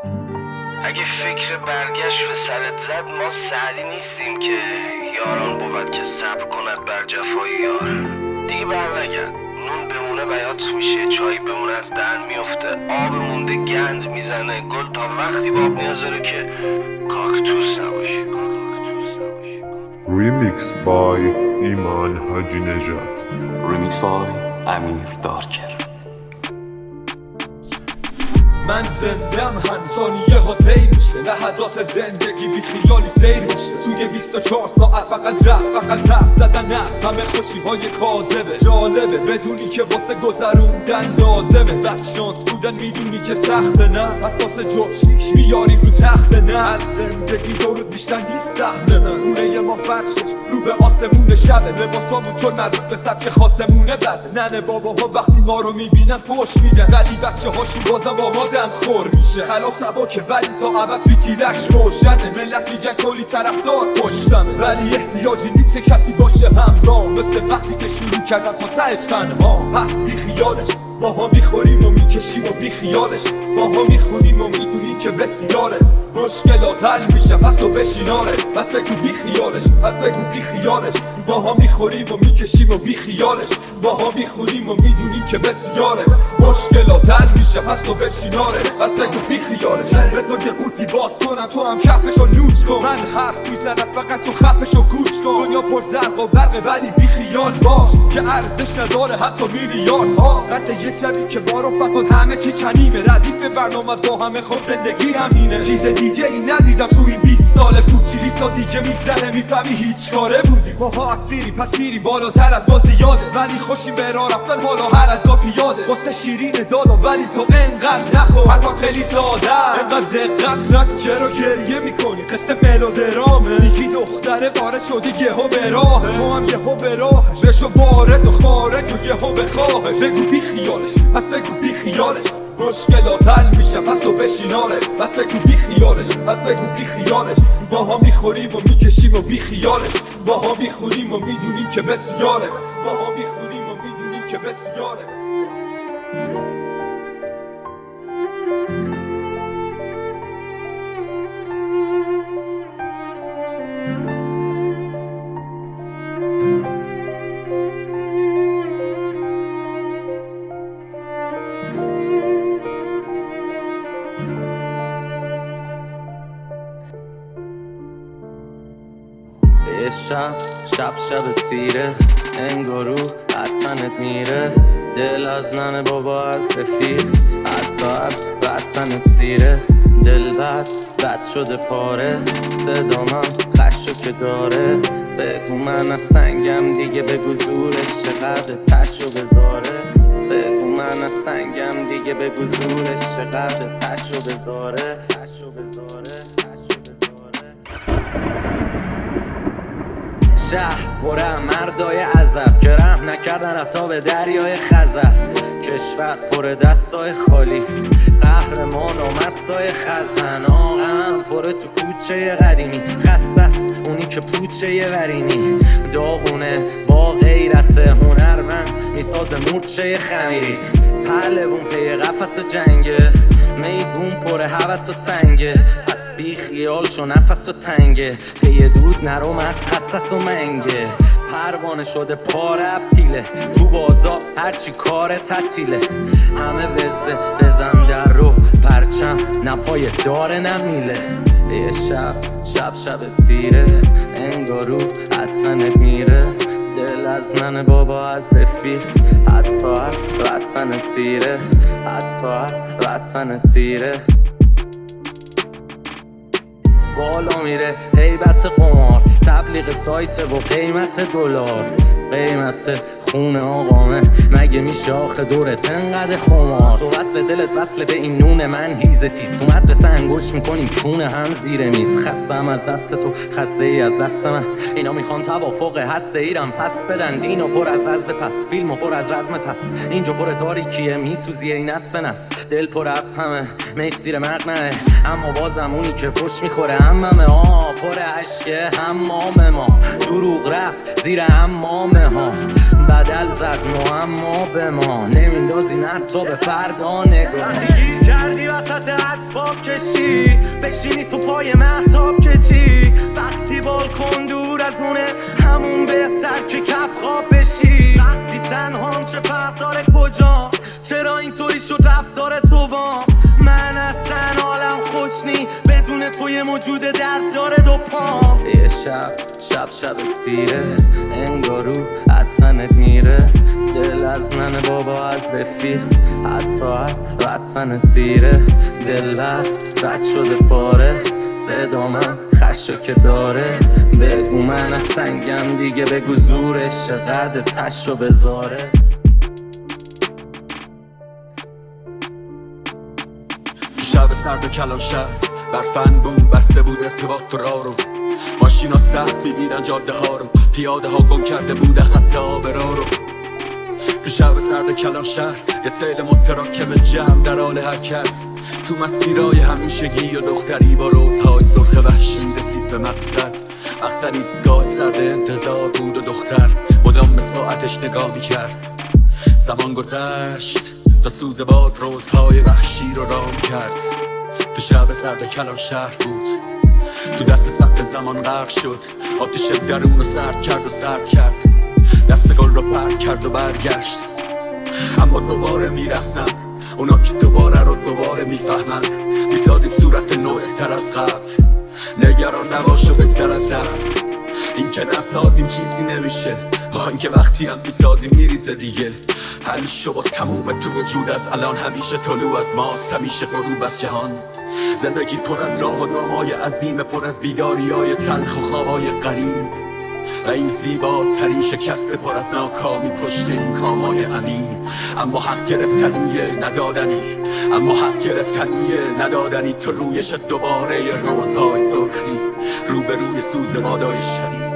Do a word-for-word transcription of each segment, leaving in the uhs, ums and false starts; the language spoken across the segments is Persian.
اگه فکر برگشت به سرت زد ما سعدی نیستیم که یاران بود که صبر کند بر جفای یار. دیگه برنگرد، نون بمونه بیات میشه، چای بمونه از دهن میفته، آب مونده گند میزنه، گل تا وقتی باب نیازاره که کاکتوس نباشه. ریمیکس بای ایمان حاجی نژاد. ریمیکس بای امیر دارکر. من زندم هم ثانیه ها طی میشه، لحظات زندگی بی خیالی سیر میشه. توی بیست و چهار ساعت فقط رفت فقط رفت زدن از همه خوشی های کاذبه. جالبه بدونی که واسه گذروندن لازمه. بد شانس بودن میدونی که سخته، نه پس واسه جفشیش میاریم رو تخته. نه از زندگی دو روز بیشتر نیست سحنه. خونه ما فرشش رو به آسمون شبه، لباسامون چون مربوط به سبک خاصمونه بده. ننه باباها وقتی ما رو میبینن پشت میدن، ولی بچه هاشون بازم با ما دم خور میشه. خلاف سباکه ولی تا ابد فیتیلش روشنه. ملت میگن کلی طرفدار پشتمه، ولی احتیاجی نیست که کسی باشه همراه. مثل وقتی که شروع کردم تا ته فنها. پس بی خیالش ماها میخوریم و میکشیم و بی خیالش ماها میخونیم و میدونیم که بسیاره. مشکلات حل میشه پس تو بشیناره. پس بگو بی خیالش، پس بگو بی خیالش ماها میخوریم و میکشیم و بی خیالش ماها میخونیم و میدونیم که بسیاره. مشکلات حل میشه پس تو بشیناره. پس بگو بی خیالش. بذار که قوطی باز کنم تو هم کفشو نوش کن. من حرف میزنم فقط تو خفشو گوش کن. دنیا پر زرق و برقه ولی بی خیال باش که ارزش نداره حتی میلیارد ها. قطع یه شبی که بارو فقط همه چی چنیمه. ردیف برنامه با همه خود زندگی همینه. چیز دیگه ای ندیدم تو این بیست سال بود. چیلی سا دیگه میگذره میفهمی هیچ کاره بودی. ماها اسیری پس میری بالاتر از ما زیاده، ولی خوشیم به راه رفتن حالا هر از گاه پیاده. واسه شیرین دالا ولی تو انقدر نخور. حرفم خیلی ساده انقدر دقت نکن. چرا گریه میکنی؟ قصه ملودرامه. میگی دختره وارد شدی یهو به راهه، تو هم یهو به راهش بشو وارد و خارج و یهو به خواهش. بگو بی خیالش، پس بگو بی خیالش مشکلات حل میشه پس تو بشیناره. پس بگو بی خیالش، پس بگو بی خیالش ماها میخوریم و میکشیم و بی خیالش ماها میخوریم و میدونیم که بسیاره. ماها میخوریم و میدونیم که بسیاره. یه شب شب شب تیره، انگارو حتنت میره. دل از ننه بابا از رفیق، حتی از وطنت سیره. دل بد بد شده پاره، صدا من خشو که داره. بگو من از سنگم دیگه، بگو زورش چقدر تشو بذاره. بگو من از سنگم دیگه، بگو زورش چقدر تشو بذاره. تشو بذاره شهر پره مردای عذب که رحم نکردن رفتا به دریای خزر. کشور پره دستای خالی، قهرمان و مستای خزن. آقام پره تو کوچه قدیمی، خسته است اونی که پوچه ورینی. داغونه با غیرت هنرمند میسازه مورچه خمیری. پهلوون پی قفس و جنگه، میگون پره هوس و سنگه. پس بی خیال شو نفس و تنگه، پی دود نروم از خصص و منگه. پروانه شده پاره پیله، تو بازار هرچی کار تعطیله. همه وزه بزن در رو پرچم، نه پای داره نمیله. یه شب شب شب تیره، انگارو حتنت میره. دل از ننه بابا از رفیق، حتی از وطنت سیره. حتی از وطنت سیره. بالا میره هیبت قمار، تبلیغ سایت و قیمت دلار. قیمت خونه آقامه، مگه میشه آخه دورت انقدر خمار؟ تو وصل دلت وصل به این نون من هیزه تیز. تو مدرسه انگوش میکنیم کونه هم زیر میز. خستم از دست تو، خسته ای از دست من. اینا میخوان توافق هسته ایرم پس بدن. دینو پر از وزد پس، فیلمو پر از رزم پس. اینجا پر تاریکیه میسوزی این نصف نس. دل پر از همه میش زیر مقنعه، اما بازم اونی که فش میخوره هممه. آه پر عشقه حمام ما، دروغ رفت زیر حمامه ها. بدل زد معما به ما نمیندازیم حتی به فردا نگاه. وقتی گیر کردی وسط اسباب کشی بشینی تو پای مهتاب که چی؟ وقتی بالکن دور از مونه همون بهتر که کف خواب بشی. وقتی تنهام چه فرق داره کجا؟ چرا اینطوری شد رفتار تو با من؟ اصلا حالم خوش نی بدون تو یه موجود درد داره دو پا. یه شب شب شب تیره انگارو حتنت میره دل از ننه بابا از رفیق حتی از وطنت سیره. دل رد شده پاره صدامم خشو که داره. بگو من از سنگم دیگه بگو زورش قد تشو بذاره. شب سرد کلان شهر برفن بود بسته بود ارتباط را رو. ماشینا سخت میبینن جاده ها رو پیاده ها گم کرده بوده حتی آبرا رو. تو شب سرد کلان شهر یه سیل متراکم جمع در حال حرکت تو مسیرای همیشگی و دختری با روزهای سرخ وحشی رسید به مقصد. مقصد ایستگاه سرد انتظار بود و دختر مدام به ساعتش نگاه میکرد. زمان گذشت و سوز باد روزهای وحشی رو رام کرد. تو شب سرد کلان شهر بود تو دست سخت زمان غرق شد. آتش درون رو سرد کرد و سرد کرد دست گل رو پرد کرد و برگشت. اما دوباره میرخصم اونا که دوباره رو دوباره میفهمن. میسازیم صورت نوعتر از قبل نگران نباش و بگذر از در. این که نسازیم چیزی نمیشه آن که وقتی هم میسازیم میریزه دیگه. همیشه با تموم تو وجود از الان همیشه طلوع از ماست همیشه غروب از جهان. زندگی پر از راه و نامای عظیم پر از بیداری های تلخ و خوابای غریب و این زیباترین شکست پر از ناکامی پشت این کامای عمیق. اما حق گرفتنیه ندادنی اما حق گرفتنیه ندادنی تو رویش دوباره روزهای سرخی روبروی سوز بادای شدید.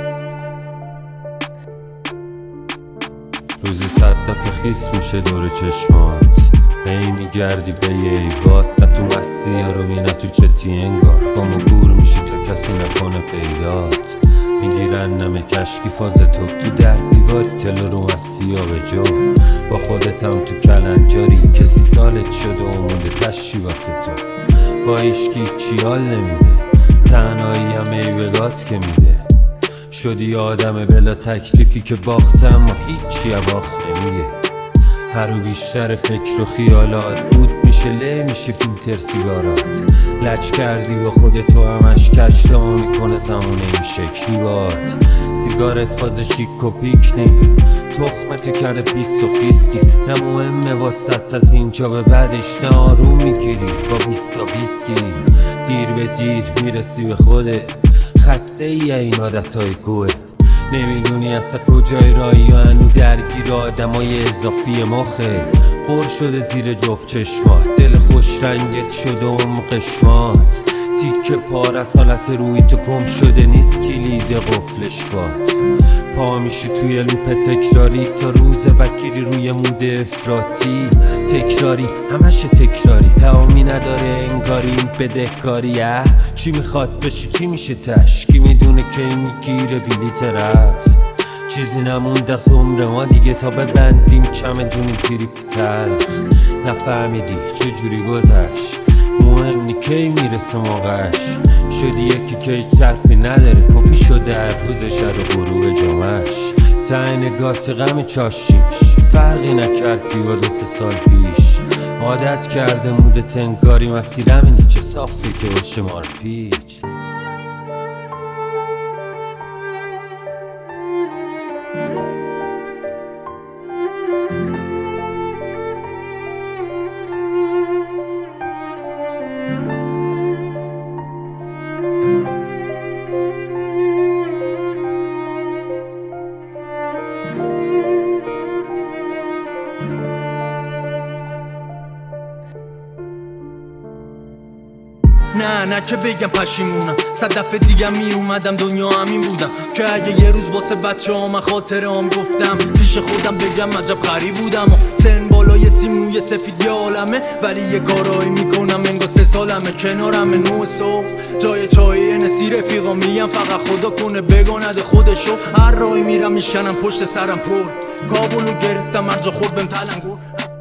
روزی صد دفعه خیس میشه دور چشمات هی میگردی به یه ایوات نه تو مسیح رو می نه تو چتی انگار با ما گور میشی تا کسی نکنه پیدات. میگیرن نمه کشکی فاز تو تو در دیواری تلو رو مسیح به جو با خودتم تو کلنجاری کسی سالت شده و مونده تشی واسه تو با ایشکی چیال نمیده تنهایی هم ایوگات که میده. شدی آدم بلا تکلیفی که باختم و هیچی باخت نمیگه. هر رو بیشتر فکر و خیالات بود میشه له میشه فیلتر سیگارات. لچ کردی و خودتو همش کج تا میکنه زمونه این شکلی باد. سیگارت فاز چیک و پیک نی تخمتو کرده بیست و خیسکی نه مهمه واسط از اینجا به بعدش نه آروم میگیری با بیست و بیسکی. دیر به دیر میرسی به خودت خسته ای این عادت های گوه نمیدونی اصلا کجای رایی و هنو درگیر آدم های اضافی مخه. پر شده زیر جفت چشمات دل خوش رنگت شده ام قشمات تیکه پار از حالت روی تو گم شده نیست کلید قفلش بات. پا میشه توی لوپ تکراری تا روز بکیری روی مود افراطی تکراری همش تکراری تمامی نداره انگاری این بدهکاریه. چی میخواد بشه چی میشه تش کی میدونه که این میگیره بلیت رفت. چیزی نموند از عمر ما دیگه تا ببندیم چمدونی تریپ تلخ. نفهمیدی چجوری گذشت مهم نی کی میرسه موقعش. شدی یکی که چرفی نداره کپی شده هر روز شب و غروب جمعش. ته نگات غم چاشیش فرقی نکردی با دو سه سال پیش. عادت کرده موده تنگاری مسیرم اینی چه صافی که باشه مار پیچ. نه نه که بگم پشیمونم، صد دفعه دیگه می اومدم دنیا همین بودم که اگه یه روز واسه بچه ها من خاطره هم گفتم پیش خودم بگم عجب خری بودم و سن بالای سیموی سفید یه عالمه، ولی یه کارایی میکنم انگار سه سالمه. کنارم نوع صبح جای چای نسی رفیقا میگم فقط خدا کنه بگانده خودشو. هر راهی میرم میشکنم پشت سرم پر کابلو گرفتم هر جا خود بهم تلنگور.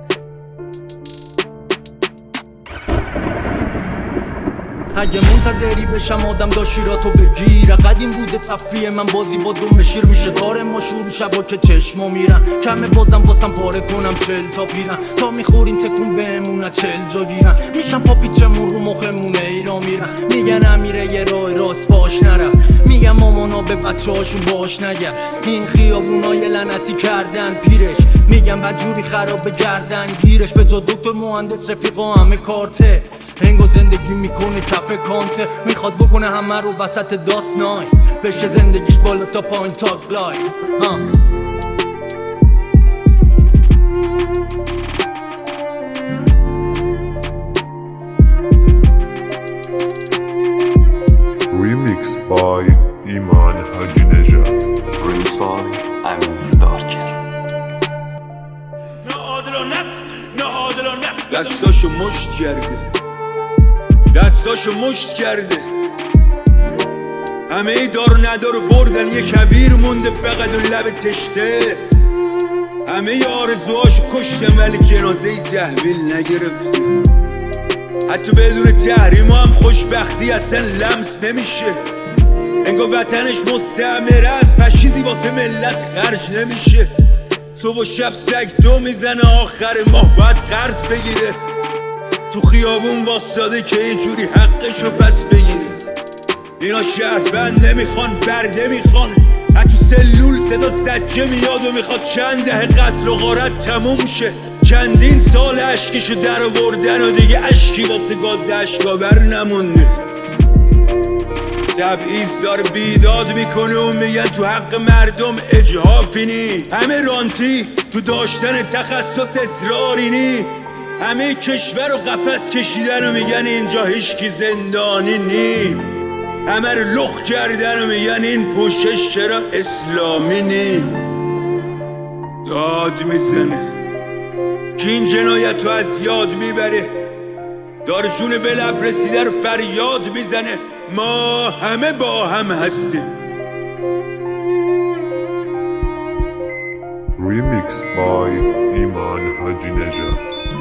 اگه منتظری بشم آدم داشیراتو بگیره، قدیم بوده تفریه من بازی با دوم شیر میشه داره ما شروع شبا که چشما میرن کمه بازم باسم پاره کنم چل تا پیرن تا میخوریم تکون بهمونه چل جا گیرن میشم پاپیچمون رو مخمونه ایران میرن میگن امیره یه راه راست باش نرفت، میگم مامانا به بچه هاشون باش نگرد این خیابونای لعنتی کردن پیرش، میگم بدجوری خراب گردن گیرش به جا دکتر مهندس رفیقا همه کارته انگار زندگی میکنه کپ کانته میخواد بکنه همه رو وسط داست نای بشه زندگیش بالا تا پایین تاک لای Remix by ایمان حاجی نژاد. Remix by امین دارکر. دستاشو مشت کرده دستاشو مشت کرده همه ای دار ندارو بردن یه کویر مونده فقط و لب تشته همه ی آرزوهاشو کشتم ولی جنازه ای تحویل نگرفته حتی بدون تحریم هم خوشبختی اصلا لمس نمیشه انگار وطنش مستعمره است پس چیزی واسه ملت خرج نمیشه صبح و شب سگ دو میزنه آخر ماه باید قرض بگیره تو خیابون واساده که یه جوری حقشو پس بگیره اینا شهروند نمیخوان برده میخوان حتی سلول صدا زجه میاد و میخواد چند دهه قتل و غارت تموم شه چندین سال عشقشو در آوردن و دیگه عشقی واسه گاز اشکاور نمونده تبعیض داره بیداد میکنه و میگن تو حق مردم اجحافی نی همه رانتی تو داشتن تخصص اصراری نی همه کشور و قفس کشیدن و میگن اینجا هیچکی زندانی نی همه رو لخ کردن و میگن این پوشش چرا اسلامی نی داد میزنه که این جنایت رو از یاد میبره داره جون به لب رسیده رو فریاد میزنه ما همه با هم هستیم. Remix by ایمان حاجی نژاد.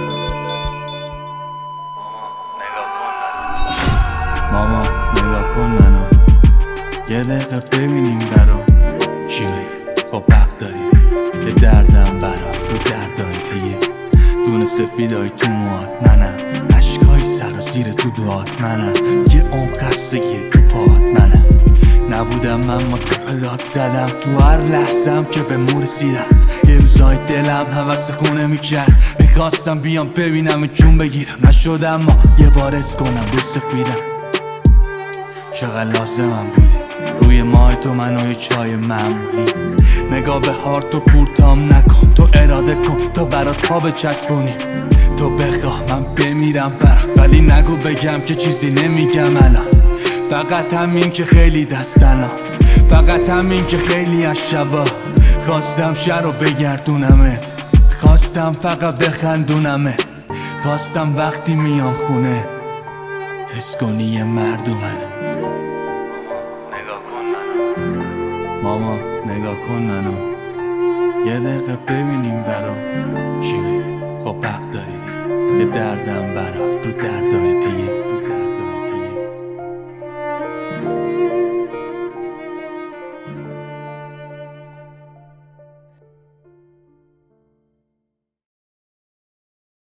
ماما نگاه کن منو یه دقیقه ببینیم برا چی خب حق داری یه دردم برا رو دردای دیگه دونه سفیدای تو موات منم عشقای سر و زیر تو دوات منم یه عمق خستگی تو پات منم نبودم من ما داد زدم تو هر لحظم که به مور رسیدم یه روزای دلم هوس خونه میکرد میخواستم بیام ببینم جون بگیرم نشدم ما یه بار از کنم رو سفیدم چقدر لازمم بودی روی ماه تو منو چای معمولی نگاه به هارت و پورتام نکن تو اراده کن تا برات پا بچسبونی تو بخواه من بمیرم برات ولی نگو بگم که چیزی نمیگم الان فقط همین که خیلی دستنا فقط همین که خیلی از شبا خواستم شهر رو بگردونمت خواستم فقط بخندونمت خواستم وقتی میام خونه حس کنی یه مردمنه ماما نگاه کن منو یه دقیقه ببینیم ورا چی خب حق داری یه دردم برات رو درد